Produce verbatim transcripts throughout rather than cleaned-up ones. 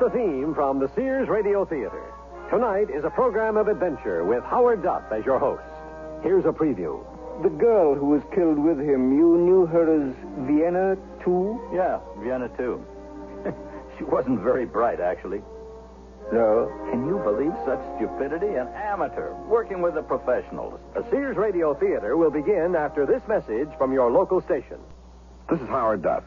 the theme from the Sears Radio Theater. Tonight is a program of adventure with Howard Duff as your host. Here's a preview. The girl who was killed with him, you knew her as Vienna, too? Yeah, Vienna, too. She wasn't very bright, actually. No. Can you believe such stupidity? An amateur working with the professionals. The Sears Radio Theater will begin after this message from your local station. This is Howard Duff.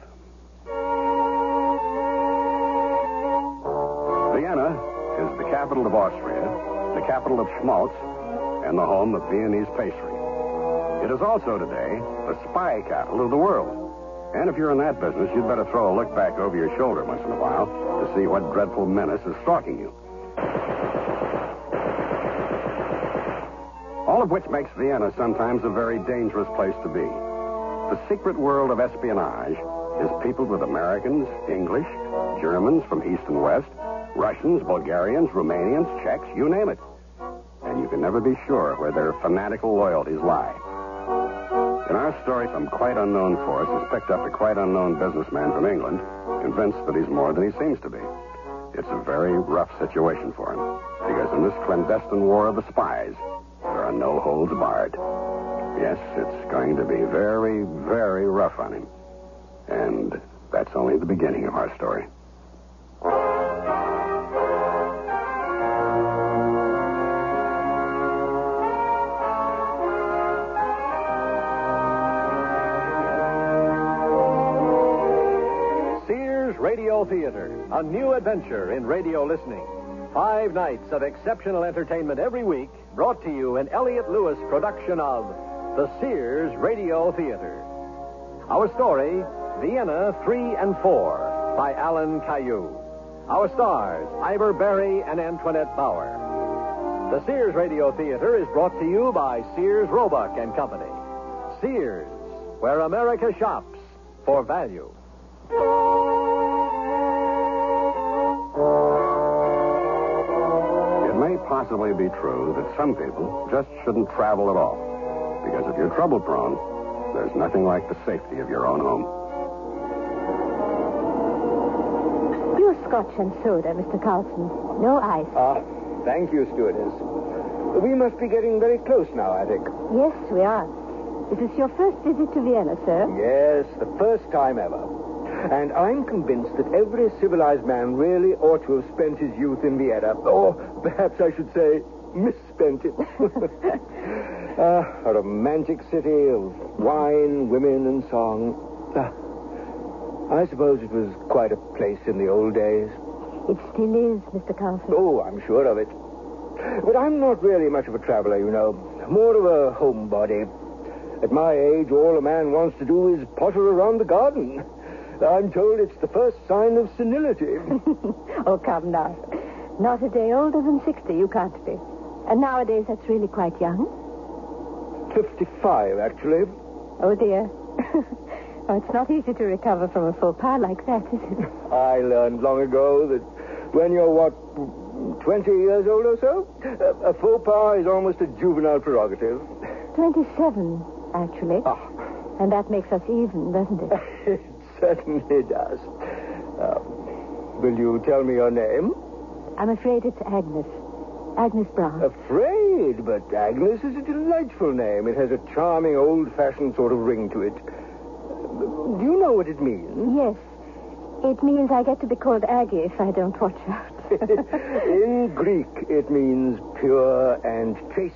Vienna is the capital of Austria, the capital of schmaltz, and the home of Viennese pastry. It is also today the spy capital of the world. And if you're in that business, you'd better throw a look back over your shoulder once in a while to see what dreadful menace is stalking you. All of which makes Vienna sometimes a very dangerous place to be. The secret world of espionage is peopled with Americans, English, Germans from east and west, Russians, Bulgarians, Romanians, Czechs, you name it. And you can never be sure where their fanatical loyalties lie. In our story, some quite unknown force has picked up a quite unknown businessman from England, convinced that he's more than he seems to be. It's a very rough situation for him, because in this clandestine war of the spies, there are no holds barred. Yes, it's going to be very, very rough on him. And that's only the beginning of our story. Radio Theater, a new adventure in radio listening. Five nights of exceptional entertainment every week, brought to you in Elliott Lewis production of the Sears Radio Theater. Our story, Vienna three and four, by Alan Caillou. Our stars, Ivor Berry and Antoinette Bauer. The Sears Radio Theater is brought to you by Sears Roebuck and Company. Sears, where America shops for value. Possibly be true that some people just shouldn't travel at all. Because if you're trouble prone, there's nothing like the safety of your own home. Your scotch and soda, Mister Carlson. No ice. Ah, thank you, stewardess. We must be getting very close now, I think. Yes, we are. Is this your first visit to Vienna, sir? Yes, the first time ever. And I'm convinced that every civilized man really ought to have spent his youth in Vienna. Or perhaps I should say, misspent it. uh, a romantic city of wine, women, and song. Uh, I suppose it was quite a place in the old days. It still is, Mister Carlson. Oh, I'm sure of it. But I'm not really much of a traveler, you know. More of a homebody. At my age, all a man wants to do is potter around the garden. I'm told it's the first sign of senility. Oh, come now. Not a day older than sixty, you can't be. And nowadays, that's really quite young. Fifty-five, actually. Oh, dear. Oh, it's not easy to recover from a faux pas like that, is it? I learned long ago that when you're, what, twenty years old or so, a faux pas is almost a juvenile prerogative. Twenty-seven, actually. Ah. And that makes us even, doesn't it? It certainly does. Uh, will you tell me your name? I'm afraid it's Agnes. Agnes Brown. Afraid? But Agnes is a delightful name. It has a charming, old-fashioned sort of ring to it. Do you know what it means? Yes. It means I get to be called Aggie if I don't watch out. In Greek, it means pure and chaste.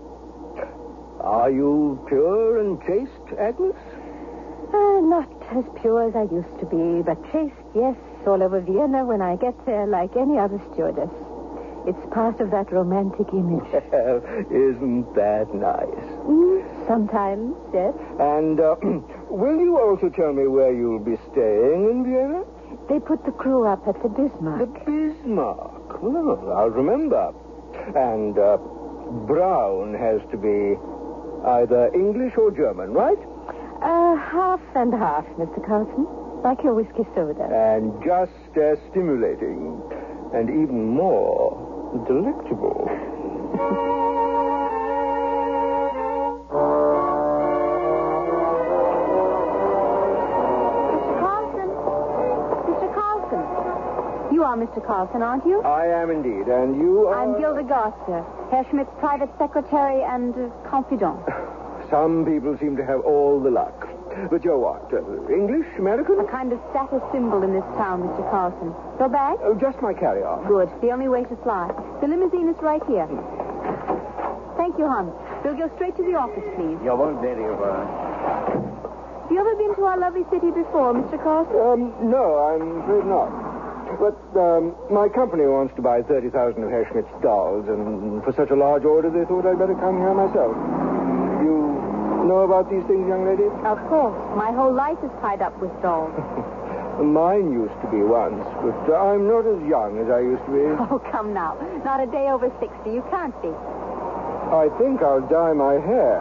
Are you pure and chaste, Agnes? Uh, not as pure as I used to be, but chaste, yes, all over Vienna when I get there like any other stewardess. It's part of that romantic image. Well, isn't that nice? Mm, sometimes, yes. And uh, will you also tell me where you'll be staying in Vienna? They put the crew up at the Bismarck. The Bismarck? Well, I'll remember. And uh, Brown has to be either English or German, right? Uh, half and half, Mister Carlson. Like your whiskey soda. And just as stimulating. And even more delectable. Mister Carlson. Mister Carlson. You are are Mister Carlson, aren't you? I am indeed. And you are... I'm Gilda Garcia, Herr Schmidt's private secretary and uh, confidant. Some people seem to have all the luck. But you're what? Uh, English? American? A kind of status symbol in this town, Mister Carlson. Your bag? Oh, just my carry-on. Good. The only way to fly. The limousine is right here. Thank you, hon. We'll go straight to the office, please. You won't very well. Have you ever been to our lovely city before, Mister Carlson? Um, no, I'm afraid not. But um, my company wants to buy thirty thousand of Herr Schmidt's dolls, and for such a large order, they thought I'd better come here myself. You know about these things, young lady? Of course. My whole life is tied up with dolls. Mine used to be once, but uh, I'm not as young as I used to be. Oh, come now. Not a day over sixty. You can't be. I think I'll dye my hair.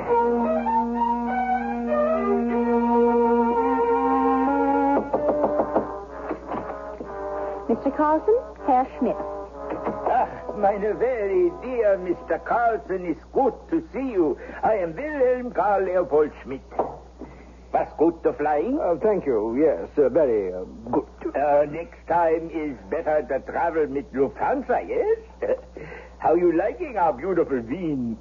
Mister Carlson, Herr Schmidt. Ah, meine very dear Mister Carlson, it's good to see you. I am Wilhelm Karl Leopold Schmidt. Was good to flying? Uh, thank you, yes, uh, very uh, good. Uh, next time is better to travel with Lufthansa, yes? How you liking our beautiful Wien?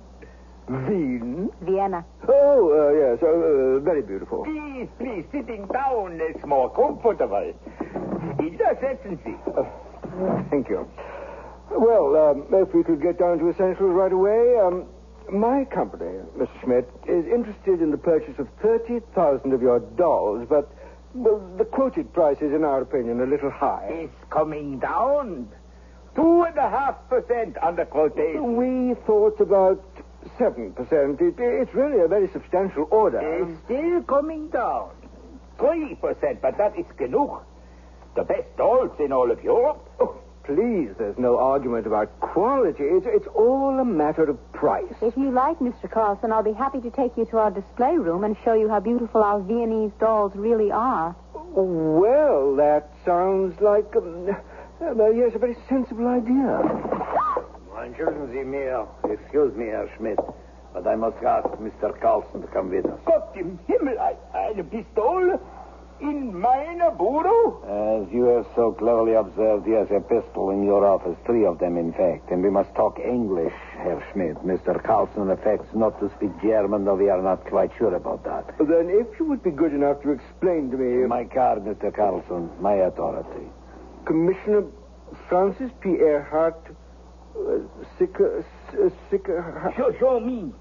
Wien? Vienna. Oh, uh, yes, uh, uh, very beautiful. Please, please, sitting down is more comfortable. Bitte setzen Sie. Uh, thank you. Well, um, if we could get down to essentials right away, um, my company, Mister Schmidt, is interested in the purchase of thirty thousand of your dolls, but, well, the quoted price is, in our opinion, a little high. It's coming down. Two and a half percent on the quotation. We thought about seven percent. It, it's really a very substantial order. It's still coming down. Three percent, but that is genug. The best dolls in all of Europe. Oh, please, there's no argument about quality. It's, it's all a matter of price. If you like, Mister Carlson, I'll be happy to take you to our display room and show you how beautiful our Viennese dolls really are. Well, that sounds like, um, uh, yes, a very sensible idea. Entschuldigen Sie mir. Excuse me, Herr Schmidt, but I must ask Mister Carlson to come with us. Gott im Himmel, eine Pistole? In meine Bude? As you have so cleverly observed, he has a pistol in your office, three of them, in fact. And we must talk English, Herr Schmidt. Mister Carlson affects not to speak German, though we are not quite sure about that. Then if you would be good enough to explain to me... My card, Mister Carlson, my authority. Commissioner Francis P. Earhart, uh, Sicker... Uh, Sicker... Show, show me.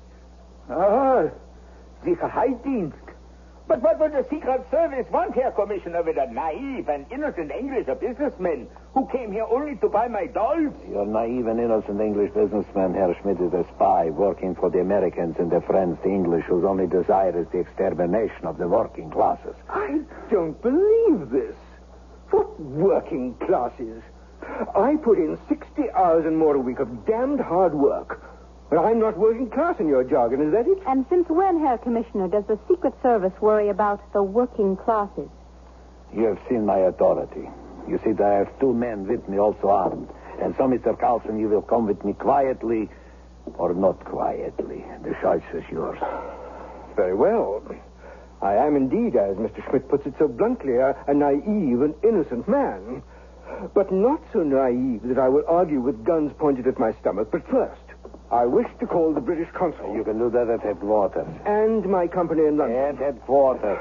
Ah, Sicherheitsdienst. But what would the Secret Service want, Herr Commissioner, with a naive and innocent English businessman who came here only to buy my dolls? Your naive and innocent English businessman, Herr Schmidt, is a spy working for the Americans and their friends, the English, whose only desire is the extermination of the working classes. I don't believe this. What working classes? I put in sixty hours and more a week of damned hard work. But I'm not working class in your jargon, is that it? And since when, Herr Commissioner, does the Secret Service worry about the working classes? You have seen my authority. You see that I have two men with me, also armed. And so, Mister Carlson, you will come with me quietly or not quietly. The choice is yours. Very well. I am indeed, as Mister Schmidt puts it so bluntly, a, a naive and innocent man. But not so naive that I will argue with guns pointed at my stomach. But first, I wish to call the British consul. You can do that at headquarters. And my company in London. At headquarters.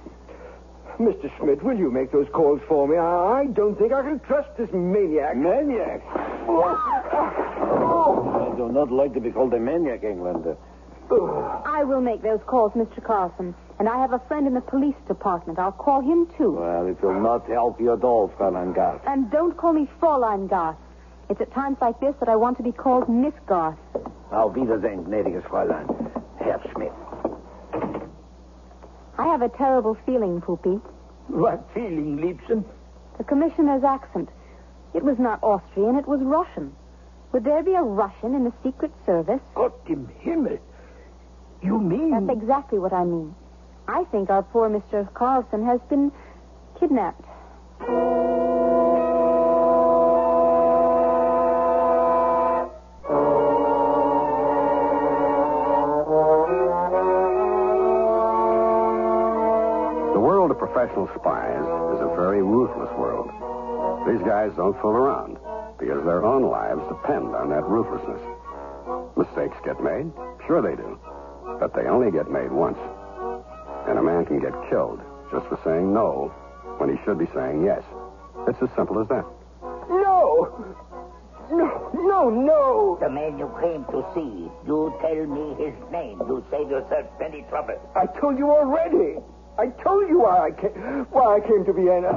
Mister Schmidt, will you make those calls for me? I, I don't think I can trust this maniac. Maniac? I do not like to be called a maniac, Englander. I will make those calls, Mister Carlson. And I have a friend in the police department. I'll call him, too. Well, it will not help your doll, Fräulein Garth. And don't call me Fräulein Garth. It's at times like this that I want to be called Miss Garth. Auf Wiedersehen, gnädiges Fräulein. Herr Schmidt. I have a terrible feeling, Poopy. What feeling, Liebchen? The commissioner's accent. It was not Austrian, it was Russian. Would there be a Russian in the Secret Service? Gott im Himmel. You mean... That's exactly what I mean. I think our poor Mister Carlson has been kidnapped. The world of professional spies is a very ruthless world. These guys don't fool around because their own lives depend on that ruthlessness. Mistakes get made. Sure they do. But they only get made once. And a man can get killed just for saying no when he should be saying yes. It's as simple as that. No! No, no, no! The man you came to see. You tell me his name. You save yourself many trouble. I told you already. I told you why I came, why I came to Vienna.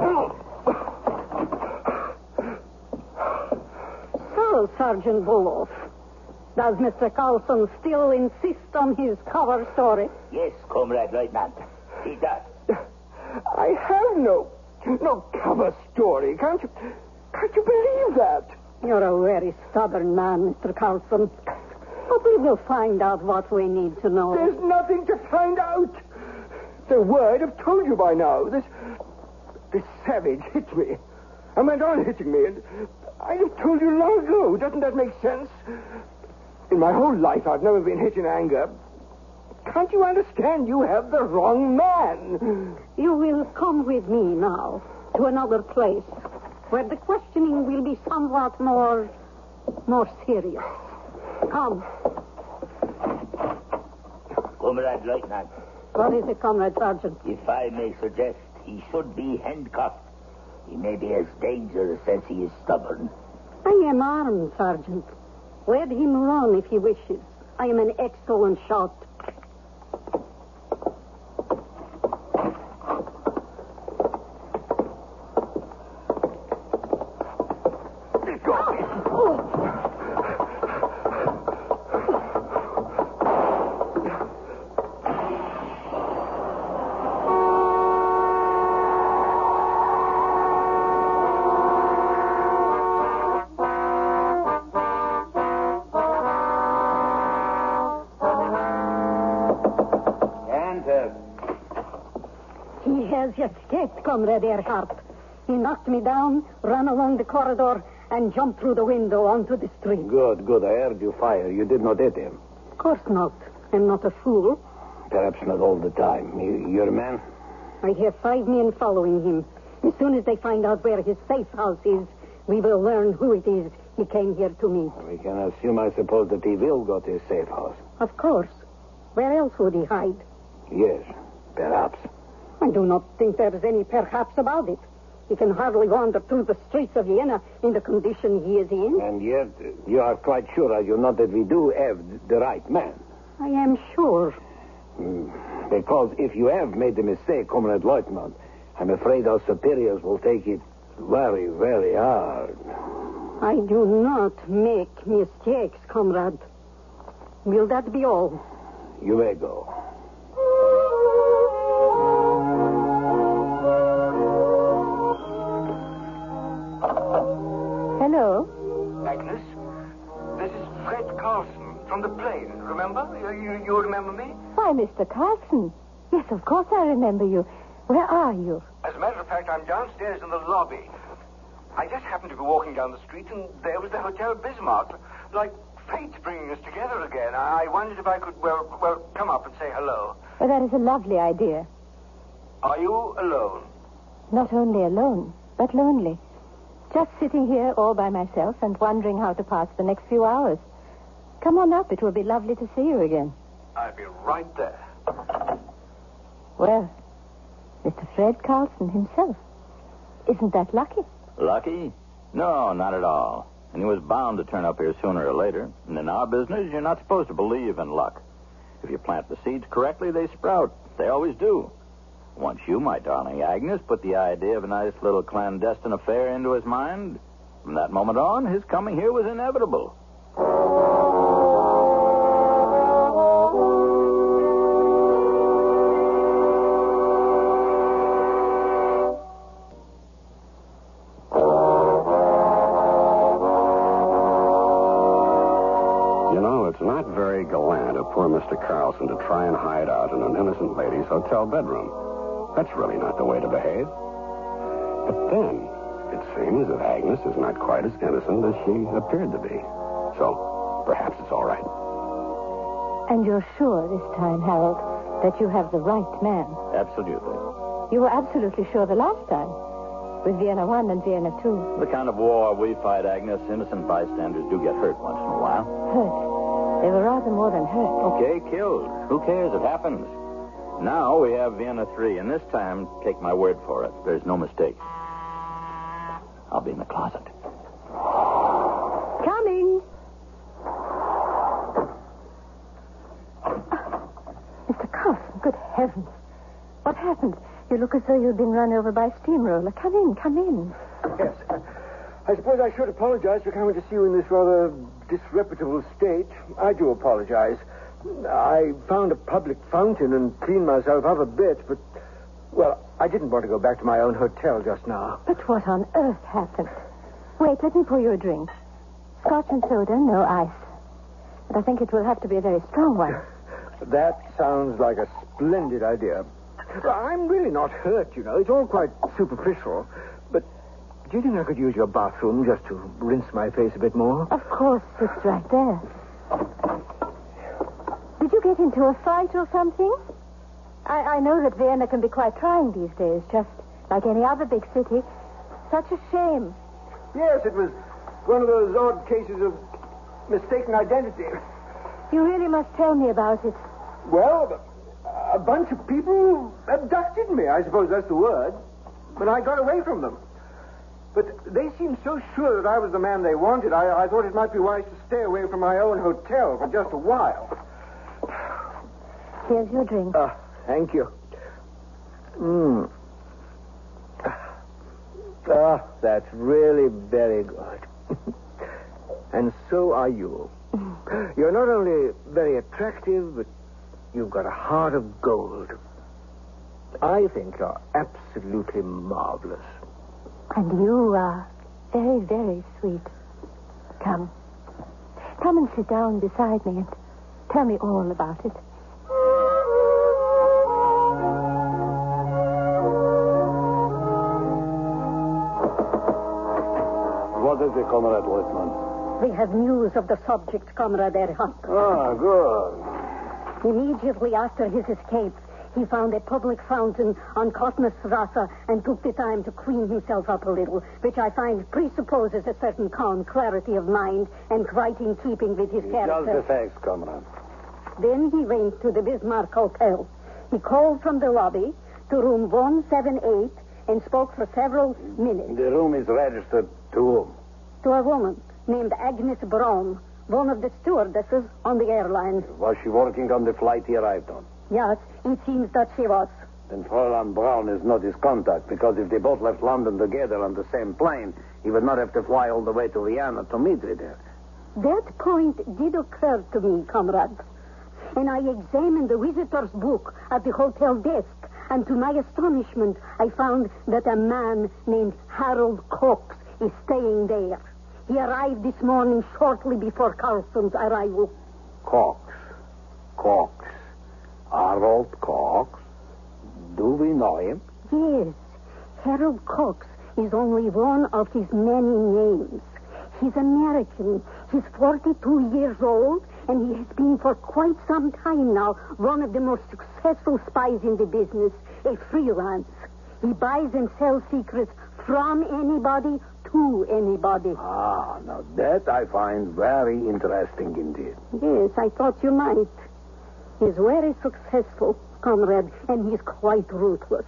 So, Sergeant Bulloff, does Mister Carlson still insist on his cover story? Yes, Comrade Lieutenant. He does. I have no, no cover story. Can't you, can't you believe that? You're a very stubborn man, Mister Carlson. But we will find out what we need to know. There's nothing to find out. The word I've told you by now. This, this savage hit me and went on hitting me, and I'd have told you long ago. Doesn't that make sense? In my whole life, I've never been hit in anger. Can't you understand? You have the wrong man. You will come with me now to another place where the questioning will be somewhat more, more serious. Come. Comrade Lieutenant. What is it, Comrade Sergeant? If I may suggest, he should be handcuffed. He may be as dangerous as he is stubborn. I am armed, Sergeant. Let him run if he wishes. I am an excellent shot. He has escaped, Comrade Earhart. He knocked me down, ran along the corridor, and jumped through the window onto the street. Good, good. I heard you fire. You did not hit him. Of course not. I'm not a fool. Perhaps not all the time. You, you're a man? I have five men following him. As soon as they find out where his safe house is, we will learn who it is he came here to meet. We can assume, I suppose, that he will go to his safe house. Of course. Where else would he hide? Yes, perhaps. I do not think there is any perhaps about it. He can hardly wander through the streets of Vienna in the condition he is in. And yet, you are quite sure, are you not, that we do have the right man? I am sure. Mm, because if you have made a mistake, Comrade Lieutenant, I'm afraid our superiors will take it very, very hard. I do not make mistakes, Comrade. Will that be all? You may go. Hello? Agnes, this is Fred Carlson from the plane. Remember? You, you, you remember me? Why, Mister Carlson. Yes, of course I remember you. Where are you? As a matter of fact, I'm downstairs in the lobby. I just happened to be walking down the street, and there was the Hotel Bismarck. Like fate bringing us together again. I wondered if I could, well, well, come up and say hello. Well, that is a lovely idea. Are you alone? Not only alone, but lonely. Just sitting here all by myself and wondering how to pass the next few hours. Come on up. It will be lovely to see you again. I'll be right there. Well, Mister Fred Carlson himself. Isn't that lucky? Lucky? No, not at all. And he was bound to turn up here sooner or later. And in our business, you're not supposed to believe in luck. If you plant the seeds correctly, they sprout. They always do. Once you, my darling Agnes, put the idea of a nice little clandestine affair into his mind, from that moment on, his coming here was inevitable. You know, it's not very gallant of poor Mister Carlson to try and hide out in an innocent lady's hotel bedroom. That's really not the way to behave. But then, it seems that Agnes is not quite as innocent as she appeared to be. So, perhaps it's all right. And you're sure this time, Harold, that you have the right man? Absolutely. You were absolutely sure the last time. with Vienna One and Vienna Two. The kind of war we fight, Agnes, innocent bystanders do get hurt once in a while. Hurt. They were rather more than hurt. Okay, killed. Who cares? It happens. Now we have Vienna Three, and this time, take my word for it, there's no mistake. I'll be in the closet. Coming. Mister Carlson, good heavens. What happened? You look as though you'd been run over by a steamroller. Come in, come in. Yes. I suppose I should apologize for coming to see you in this rather disreputable state. I do apologize. I found a public fountain and cleaned myself up a bit, but, well, I didn't want to go back to my own hotel just now. But what on earth happened? Wait, let me pour you a drink. Scotch and soda, no ice. But I think it will have to be a very strong one. That sounds like a splendid idea. I'm really not hurt, you know. It's all quite superficial. But do you think I could use your bathroom just to rinse my face a bit more? Of course, it's right there. Did you get into a fight or something? I, I know that Vienna can be quite trying these days, just like any other big city. Such a shame. Yes, it was one of those odd cases of mistaken identity. You really must tell me about it. Well, a bunch of people abducted me, I suppose that's the word. But I got away from them. But they seemed so sure that I was the man they wanted, I, I thought it might be wise to stay away from my own hotel for just a while. Here's your drink. Uh, thank you. Mmm. Ah, that's really very good. And so are you. You're not only very attractive, but you've got a heart of gold. I think you're absolutely marvelous. And you are very, very sweet. Come. Come and sit down beside me and tell me all about it. What is it, Comrade Whitman? We have news of the subject, Comrade Erhard. Ah, good. Immediately after his escape, he found a public fountain on Kottnerstrasse and took the time to clean himself up a little, which I find presupposes a certain calm clarity of mind and quite in keeping with his character. Just the facts, Comrade. Then he went to the Bismarck Hotel. He called from the lobby to room one seventy-eight and spoke for several minutes. The room is registered to whom? To a woman named Agnes Braun, one of the stewardesses on the airline. Was she working on the flight he arrived on? Yes, it seems that she was. Then Fräulein Braun is not his contact, because if they both left London together on the same plane, he would not have to fly all the way to Vienna to meet her there. That point did occur to me, comrade. And I examined the visitor's book at the hotel desk, and to my astonishment, I found that a man named Harold Cox is staying there. He arrived this morning shortly before Carlson's arrival. Cox. Cox. Harold Cox? Do we know him? Yes. Harold Cox is only one of his many names. He's American. He's forty-two years old, and he has been for quite some time now one of the most successful spies in the business, a freelance. He buys and sells secrets from anybody to anybody. Ah, now that I find very interesting indeed. Yes, I thought you might. He's very successful, comrade, and he's quite ruthless.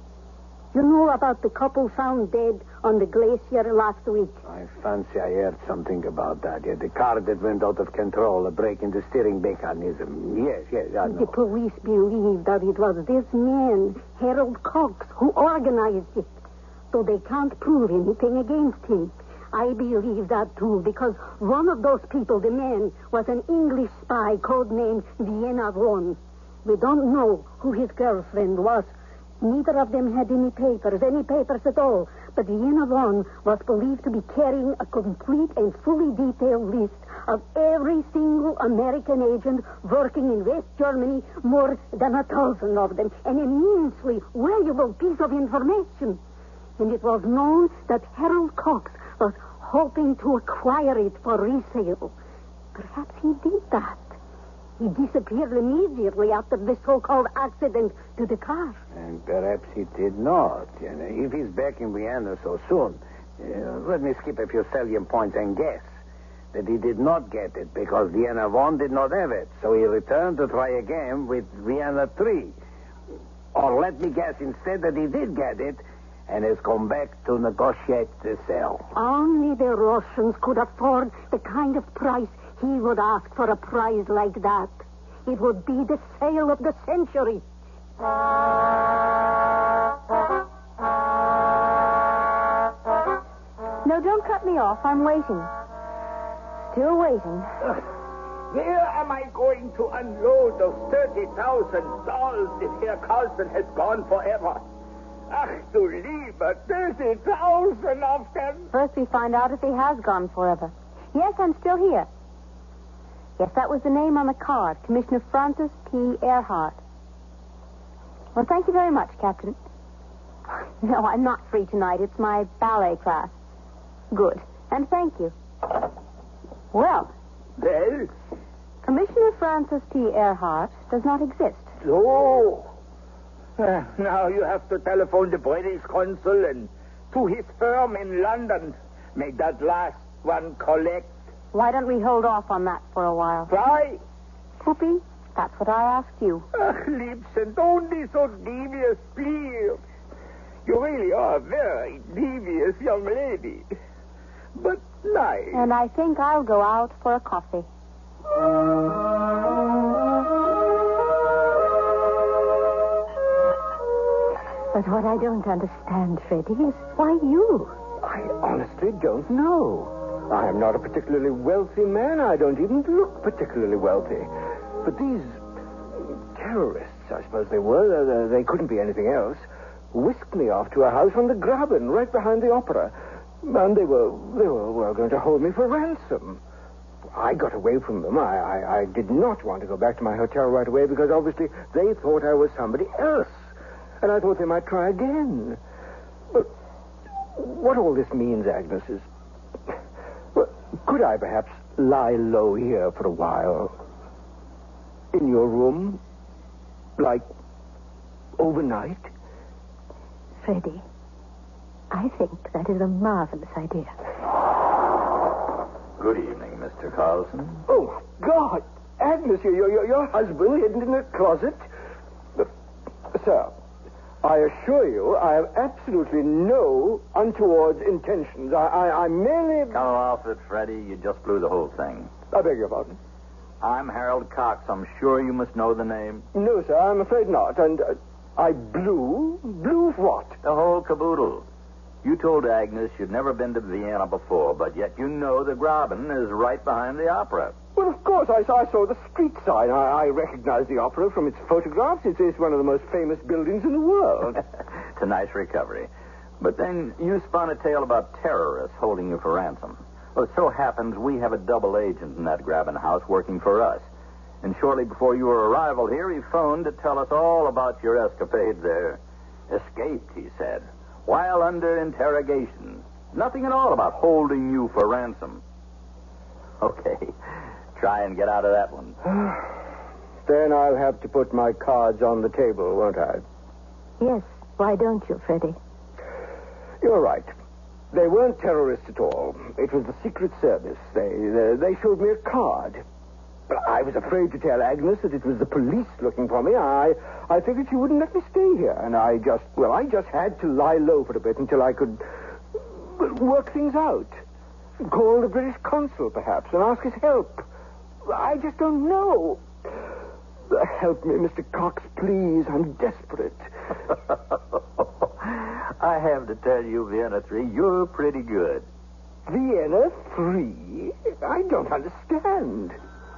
You know about the couple found dead on the glacier last week? I fancy I heard something about that. Yeah, the car that went out of control, a break in the steering mechanism. Yes, yes, I know. The police believe that it was this man, Harold Cox, who organized it. So they can't prove anything against him. I believe that, too, because one of those people, the man, was an English spy codenamed Vienna One. We don't know who his girlfriend was. Neither of them had any papers, any papers at all. But Vienna One was believed to be carrying a complete and fully detailed list of every single American agent working in West Germany, more than a thousand of them. An immensely valuable piece of information. And it was known that Harold Cox was hoping to acquire it for resale. Perhaps he did that. He disappeared immediately after the so-called accident to the car. And perhaps he did not. You know, if he's back in Vienna so soon, uh, let me skip a few salient points and guess that he did not get it because Vienna one did not have it. So he returned to try again with Vienna three. Or let me guess instead that he did get it and has come back to negotiate the sale. Only the Russians could afford the kind of price he would ask for a prize like that. It would be the sale of the century. No, don't cut me off. I'm waiting. Still waiting. Where am I going to unload those thirty thousand dolls if Herr Carlson has gone forever? Ach, du lieber, thirty thousand of them. First we find out if he has gone forever. Yes, I'm still here. Yes, that was the name on the card. Commissioner Francis P. Earhart. Well, thank you very much, Captain. No, I'm not free tonight. It's my ballet class. Good. And thank you. Well, Well, Commissioner Francis P. Earhart does not exist. so. Uh, now you have to telephone the British consul and to his firm in London. Make that last one collect. Why don't we hold off on that for a while? Why? Poopy, that's what I asked you. Ach, Liebchen, don't be so devious, please. You really are a very devious young lady. But nice. And I think I'll go out for a coffee. But what I don't understand, Freddie, is why you? I honestly don't know. I am not a particularly wealthy man. I don't even look particularly wealthy. But these terrorists, I suppose they were, they couldn't be anything else, whisked me off to a house on the Graben, right behind the opera. And they were, they were, were going to hold me for ransom. I got away from them. I, I, I did not want to go back to my hotel right away because obviously they thought I was somebody else. And I thought they might try again. But what all this means, Agnes, is... Well, could I perhaps lie low here for a while? In your room? Like, overnight? Freddie, I think that is a marvelous idea. Good evening, Mister Carlson. Oh, God! Agnes, your, your, your husband hidden in a closet? Uh, sir, I assure you I have absolutely no untoward intentions. I, I, I merely... Come off it, Freddie. You just blew the whole thing. I beg your pardon? I'm Harold Cox. I'm sure you must know the name. No, sir, I'm afraid not. And uh, I blew? Blew what? The whole caboodle. You told Agnes you'd never been to Vienna before, but yet you know the Graben is right behind the opera. Well, of course, I saw, I saw the street sign. I, I recognize the opera from its photographs. It's, it's one of the most famous buildings in the world. It's a nice recovery. But then you spun a tale about terrorists holding you for ransom. Well, it so happens we have a double agent in that Graben house working for us. And shortly before your arrival here, he phoned to tell us all about your escapade there. Escaped, he said, while under interrogation. Nothing at all about holding you for ransom. Okay. Try and get out of that one. Then I'll have to put my cards on the table, won't I? Yes, why don't you, Freddie? You're right. They weren't terrorists at all. It was the Secret Service. They, they, they showed me a card. But I was afraid to tell Agnes that it was the police looking for me. I, I figured she wouldn't let me stay here. And I just, well, I just had to lie low for a bit until I could work things out. Call the British consul, perhaps, and ask his help. I just don't know. Help me, Mister Cox, please. I'm desperate. I have to tell you, Vienna three, you're pretty good. Vienna three? I don't understand.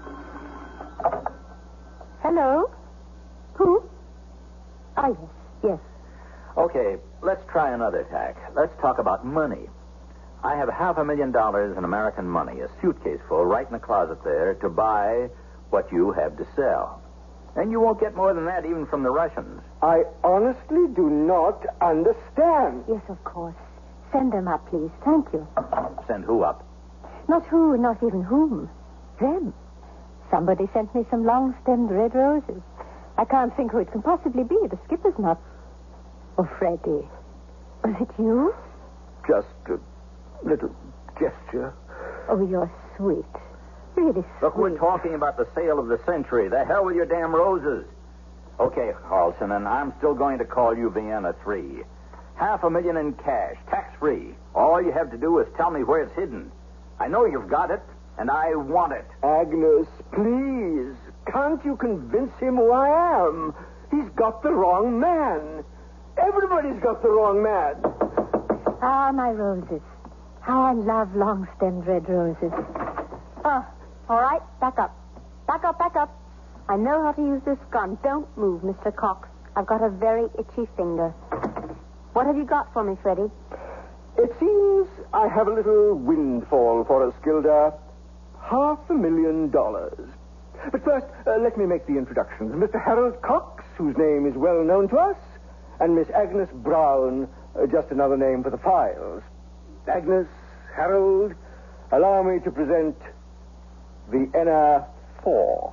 Hello? Who? Ah, yes, yes. Okay, let's try another tack. Let's talk about money. I have half a million dollars in American money, a suitcase full, right in the closet there, to buy what you have to sell. And you won't get more than that even from the Russians. I honestly do not understand. Yes, of course. Send them up, please. Thank you. Send who up? Not who, not even whom. Them. Somebody sent me some long-stemmed red roses. I can't think who it can possibly be. The skipper's not. Oh, Freddie. Was it you? Just a little gesture. Oh, you're sweet. Really sweet. Look, we're talking about the sale of the century. The hell with your damn roses. Okay, Carlson, and I'm still going to call you Vienna three. Half a million in cash, tax-free. All you have to do is tell me where it's hidden. I know you've got it, and I want it. Agnes, please. Can't you convince him who I am? He's got the wrong man. Everybody's got the wrong man. Ah, my roses. How I love long-stemmed red roses. Oh, all right, back up. Back up, back up. I know how to use this gun. Don't move, Mister Cox. I've got a very itchy finger. What have you got for me, Freddie? It seems I have a little windfall for us, Gilda. Half a million dollars. But first, uh, let me make the introductions. Mister Harold Cox, whose name is well known to us, and Miss Agnes Brown, uh, just another name for the files. Agnes, Harold, allow me to present Vienna four.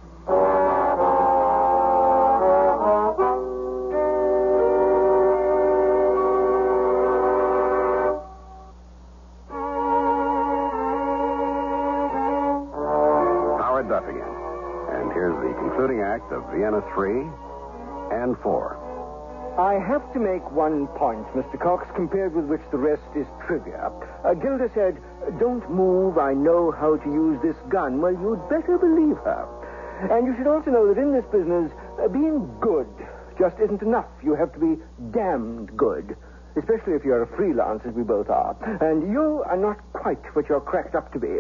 Howard Duff again. And here's the concluding act of Vienna three and four. I have to make one point, Mister Cox, compared with which the rest is trivia. Uh, Gilda said, "Don't move, I know how to use this gun." Well, you'd better believe her. And you should also know that in this business, uh, being good just isn't enough. You have to be damned good, especially if you're a freelance, as we both are. And you are not quite what you're cracked up to be.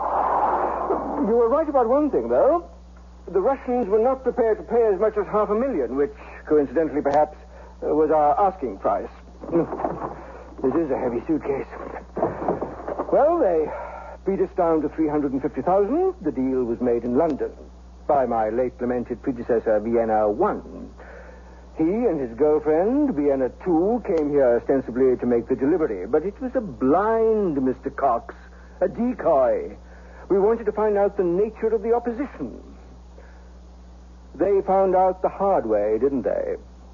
You were right about one thing, though. The Russians were not prepared to pay as much as half a million, which, coincidentally, perhaps, uh, was our asking price. This is a heavy suitcase. Well, they beat us down to three hundred fifty thousand. The deal was made in London by my late lamented predecessor, Vienna one. He and his girlfriend, Vienna two, came here ostensibly to make the delivery, but it was a blind, Mister Cox, a decoy. We wanted to find out the nature of the opposition. They found out the hard way, didn't they?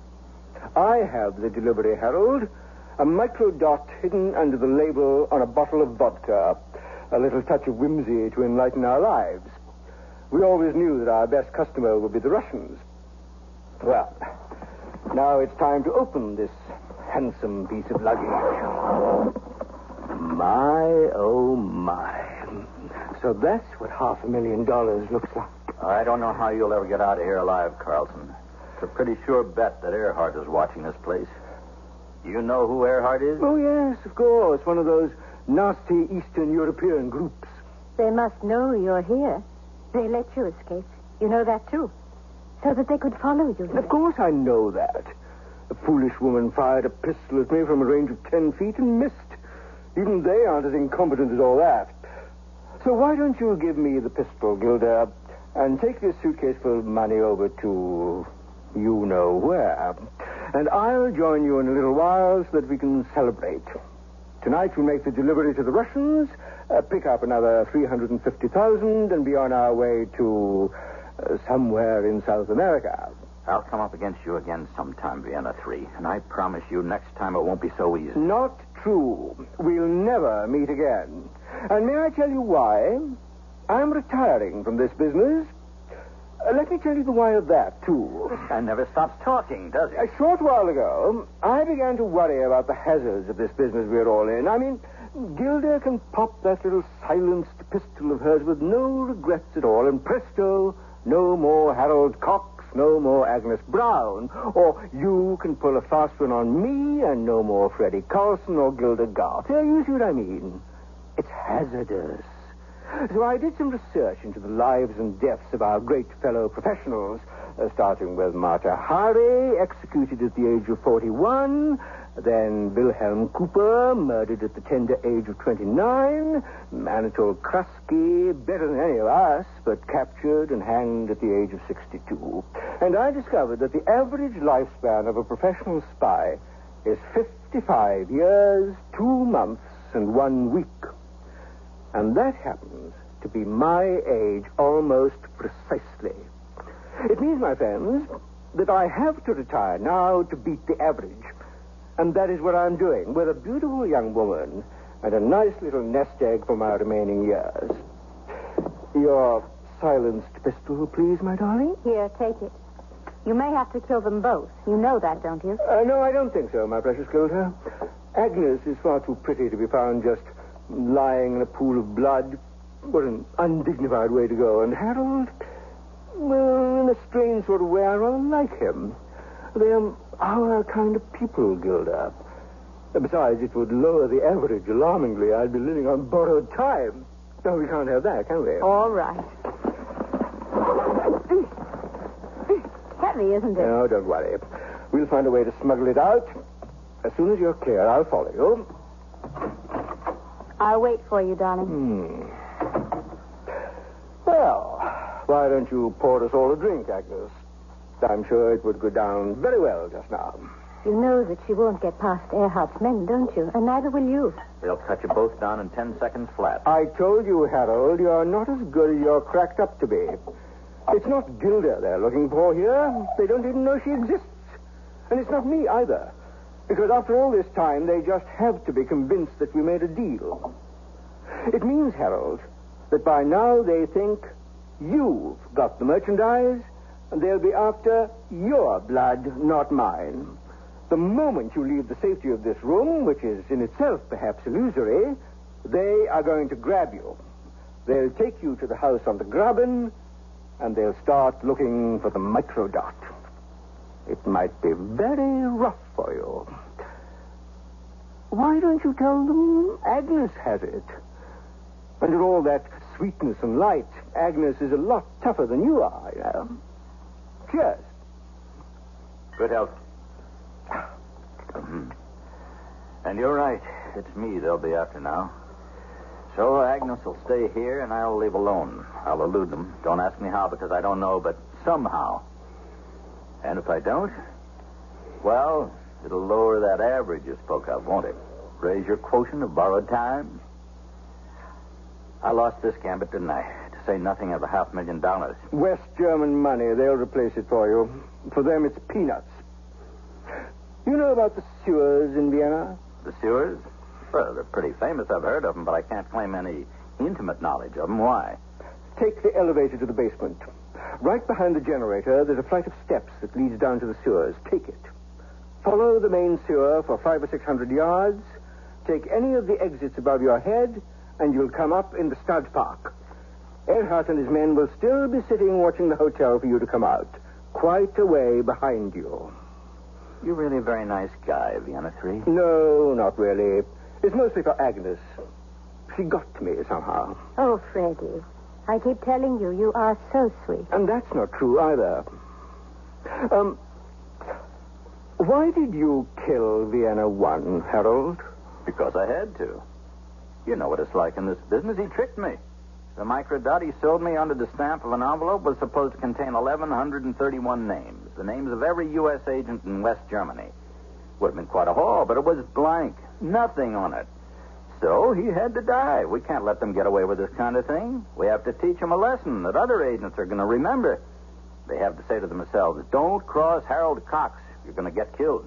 I have the delivery, Harold. A microdot hidden under the label on a bottle of vodka. A little touch of whimsy to enlighten our lives. We always knew that our best customer would be the Russians. Well, now it's time to open this handsome piece of luggage. My, oh, my. So that's what half a million dollars looks like. I don't know how you'll ever get out of here alive, Carlson. It's a pretty sure bet that Earhart is watching this place. You know who Earhart is? Oh, yes, of course. One of those nasty Eastern European groups. They must know you're here. They let you escape. You know that, too. So that they could follow you. Of course I know that. A foolish woman fired a pistol at me from a range of ten feet and missed. Even they aren't as incompetent as all that. So why don't you give me the pistol, Gilda, and take this suitcase full of money over to you know where. And I'll join you in a little while so that we can celebrate. Tonight we'll make the delivery to the Russians, uh, pick up another three hundred fifty thousand, and be on our way to uh, somewhere in South America. I'll come up against you again sometime, Vienna three, and I promise you next time it won't be so easy. Not true. We'll never meet again. And may I tell you why? I'm retiring from this business. Uh, let me tell you the why of that, too. This guy never stops talking, does he? A short while ago, I began to worry about the hazards of this business we're all in. I mean, Gilda can pop that little silenced pistol of hers with no regrets at all, and presto, no more Harold Cox, no more Agnes Brown. Or you can pull a fast one on me, and no more Freddie Carlson or Gilda Garth. Yeah, you see what I mean? It's hazardous. So I did some research into the lives and deaths of our great fellow professionals, uh, starting with Marta Hari, executed at the age of forty-one, then Wilhelm Cooper, murdered at the tender age of twenty-nine, Anatole Krusky, better than any of us, but captured and hanged at the age of sixty-two. And I discovered that the average lifespan of a professional spy is fifty-five years, two months, and one week. And that happens to be my age almost precisely. It means, my friends, that I have to retire now to beat the average. And that is what I'm doing, with a beautiful young woman and a nice little nest egg for my remaining years. Your silenced pistol, please, my darling. Here, take it. You may have to kill them both. You know that, don't you? Uh, no, I don't think so, my precious Clotilde. Agnes is far too pretty to be found just lying in a pool of blood. What an undignified way to go. And Harold, well, in a strange sort of way, I rather like him. They're our kind of people, Gilda. Besides, it would lower the average alarmingly. I'd be living on borrowed time. No, we can't have that, can we? All right. Heavy, isn't it? No, don't worry. We'll find a way to smuggle it out. As soon as you're clear, I'll follow you. I'll wait for you, darling. Hmm. Well, why don't you pour us all a drink, Agnes? I'm sure it would go down very well just now. You know that she won't get past Earhart's men, don't you? And neither will you. They'll cut you both down in ten seconds flat. I told you, Harold, you're not as good as you're cracked up to be. It's not Gilda they're looking for here. They don't even know she exists. And it's not me either. Because after all this time, they just have to be convinced that we made a deal. It means, Harold, that by now they think you've got the merchandise, and they'll be after your blood, not mine. The moment you leave the safety of this room, which is in itself perhaps illusory, they are going to grab you. They'll take you to the house on the Graben, and they'll start looking for the microdot. It might be very rough for you. Why don't you tell them Agnes has it? Under all that sweetness and light, Agnes is a lot tougher than you are, you know. Cheers. Good health. Mm-hmm. And you're right. It's me they'll be after now. So Agnes will stay here, and I'll leave alone. I'll elude them. Don't ask me how, because I don't know, but somehow. And if I don't, well, it'll lower that average you spoke of, won't it? Raise your quotient of borrowed time. I lost this gambit, didn't I? To say nothing of a half million dollars. West German money. They'll replace it for you. For them, it's peanuts. You know about the sewers in Vienna? The sewers? Well, they're pretty famous. I've heard of them, but I can't claim any intimate knowledge of them. Why? Take the elevator to the basement. Right behind the generator, there's a flight of steps that leads down to the sewers. Take it. Follow the main sewer for five or six hundred yards. Take any of the exits above your head, and you'll come up in the Stadtpark. Earhart and his men will still be sitting watching the hotel for you to come out. Quite a way behind you. You're really a very nice guy, Vienna three. No, not really. It's mostly for Agnes. She got to me somehow. Oh, Freddie, I keep telling you, you are so sweet. And that's not true either. Um, why did you kill Vienna one, Harold? Because I had to. You know what it's like in this business. He tricked me. The microdot he sold me under the stamp of an envelope was supposed to contain eleven thirty-one names. The names of every U S agent in West Germany. Would have been quite a haul, but it was blank. Nothing on it. So he had to die. We can't let them get away with this kind of thing. We have to teach them a lesson that other agents are going to remember. They have to say to themselves, don't cross Harold Cox. You're going to get killed.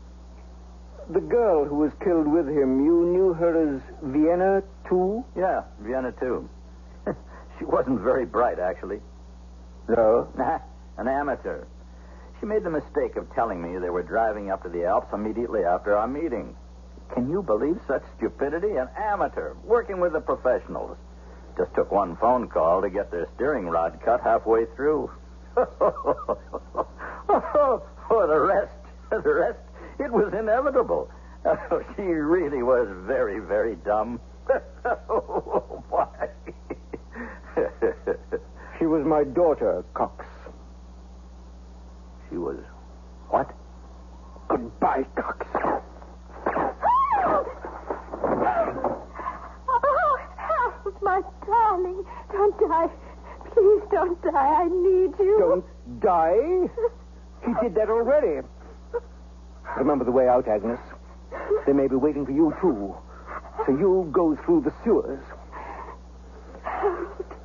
The girl who was killed with him, you knew her as Vienna two? Yeah, Vienna two. She wasn't very bright, actually. No? Nah, an amateur. She made the mistake of telling me they were driving up to the Alps immediately after our meeting. Can you believe such stupidity? An amateur, working with the professionals. Just took one phone call to get their steering rod cut halfway through. Oh, the rest, the rest, it was inevitable. Oh, she really was very, very dumb. Oh, why? She was my daughter, Cox. She was what? Goodbye, Cox. Oh, help, my darling. Don't die. Please don't die. I need you. Don't die? He did that already. Remember the way out, Agnes. They may be waiting for you, too. So you go through the sewers. Harold.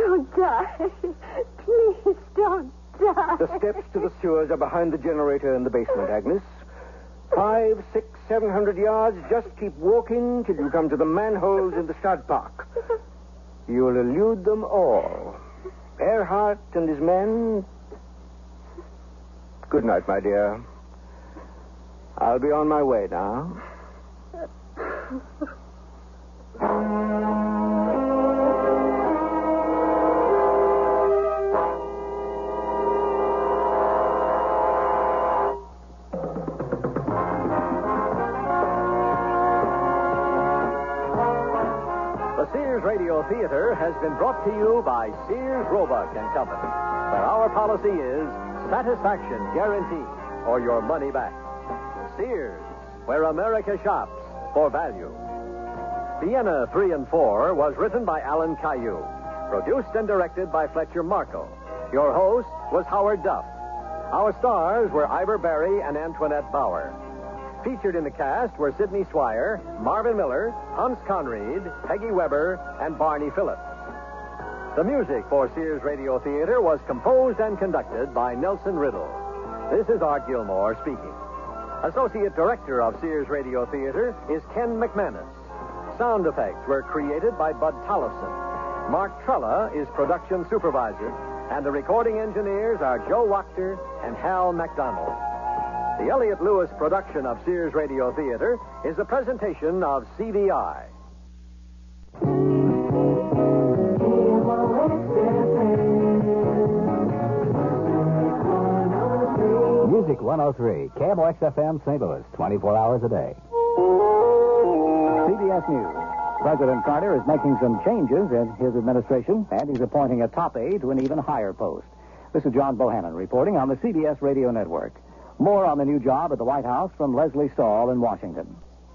Don't die. Please don't die. The steps to the sewers are behind the generator in the basement, Agnes. Five, six, seven hundred yards. Just keep walking till you come to the manholes in the Stad Park. You'll elude them all. Earhart and his men. Good night, my dear. I'll be on my way now. The Sears Radio Theater has been brought to you by Sears Roebuck and Company, where our policy is satisfaction guaranteed or your money back. Sears, where America shops for value. Vienna three and four was written by Alan Caillou, produced and directed by Fletcher Marco. Your host was Howard Duff. Our stars were Ivor Barry and Antoinette Bauer. Featured in the cast were Sidney Swire, Marvin Miller, Hans Conried, Peggy Weber, and Barney Phillips. The music for Sears Radio Theater was composed and conducted by Nelson Riddle. This is Art Gilmore speaking. Associate Director of Sears Radio Theater is Ken McManus. Sound effects were created by Bud Tollefson. Mark Trella is production supervisor, and the recording engineers are Joe Wachter and Hal MacDonald. The Elliott Lewis production of Sears Radio Theater is a presentation of C V I. Music one oh three, K M O X F M, Saint Louis, twenty-four hours a day. C B S News. President Carter is making some changes in his administration, and he's appointing a top aide to an even higher post. This is John Bohannon reporting on the C B S Radio Network. More on the new job at the White House from Leslie Stahl in Washington.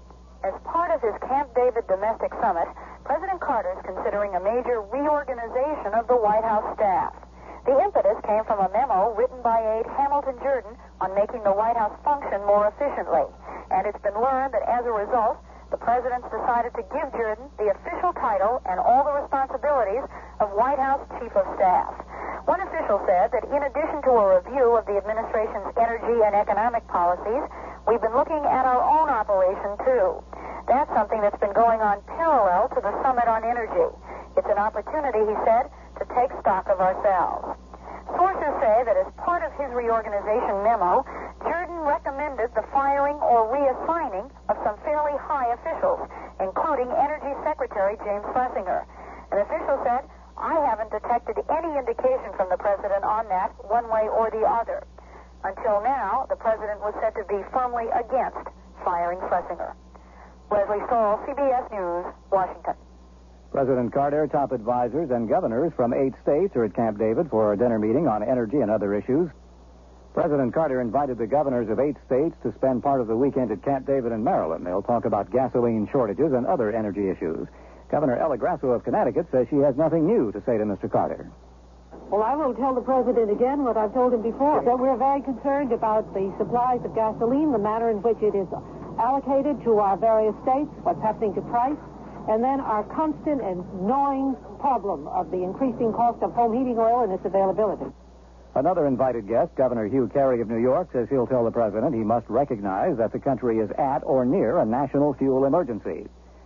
As part of his Camp David domestic summit, President Carter is considering a major reorganization of the White House staff. The impetus came from a memo written by aide Hamilton Jordan on making the White House function more efficiently. And it's been learned that as a result, the president's decided to give Jordan the official title and all the responsibilities of White House Chief of Staff. One official said that in addition to a review of the administration's energy and economic policies, we've been looking at our own operation, too. That's something that's been going on parallel to the Summit on Energy. It's an opportunity, he said, to take stock of ourselves. Sources say that as part of his reorganization memo, Jordan recommended the firing or reassigning of some fairly high officials, including Energy Secretary James Schlesinger. An official said, I haven't detected any indication from the president on that, one way or the other. Until now, the president was said to be firmly against firing Schlesinger. Leslie Stahl, C B S News, Washington. President Carter, top advisors, and governors from eight states are at Camp David for a dinner meeting on energy and other issues. President Carter invited the governors of eight states to spend part of the weekend at Camp David in Maryland. They'll talk about gasoline shortages and other energy issues. Governor Ella Grasso of Connecticut says she has nothing new to say to Mister Carter. Well, I will tell the president again what I've told him before, that we're very concerned about the supplies of gasoline, the manner in which it is allocated to our various states, what's happening to price, and then our constant and gnawing problem of the increasing cost of home heating oil and its availability. Another invited guest, Governor Hugh Carey of New York, says he'll tell the president he must recognize that the country is at or near a national fuel emergency.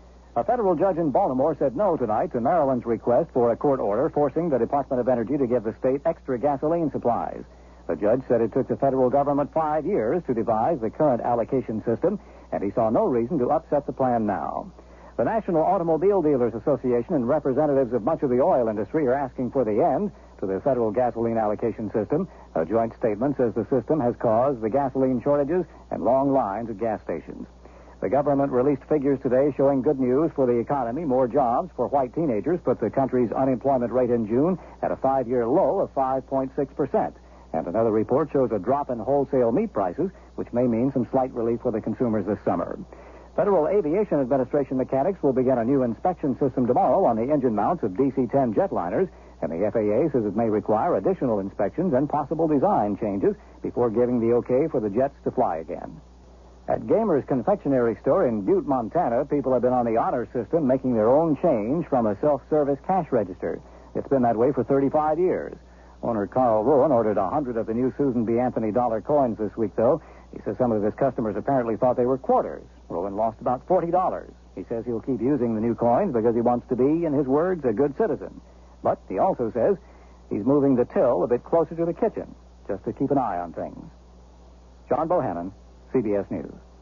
A federal judge in Baltimore said no tonight to Maryland's request for a court order forcing the Department of Energy to give the state extra gasoline supplies. The judge said it took the federal government five years to devise the current allocation system, and he saw no reason to upset the plan now. The National Automobile Dealers Association and representatives of much of the oil industry are asking for the end to the federal gasoline allocation system. A joint statement says the system has caused the gasoline shortages and long lines at gas stations. The government released figures today showing good news for the economy, more jobs for white teenagers, put the country's unemployment rate in June at a five-year low of five point six percent. And another report shows a drop in wholesale meat prices, which may mean some slight relief for the consumers this summer. Federal Aviation Administration mechanics will begin a new inspection system tomorrow on the engine mounts of D C ten jetliners, and the F A A says it may require additional inspections and possible design changes before giving the okay for the jets to fly again. At Gamer's Confectionery Store in Butte, Montana, people have been on the honor system making their own change from a self-service cash register. It's been that way for thirty-five years. Owner Carl Rowan ordered a hundred of the new Susan B. Anthony dollar coins this week, though. He says some of his customers apparently thought they were quarters. Rowan lost about forty dollars. He says he'll keep using the new coins because he wants to be, in his words, a good citizen. But he also says he's moving the till a bit closer to the kitchen, just to keep an eye on things. John Bohannon, C B S News.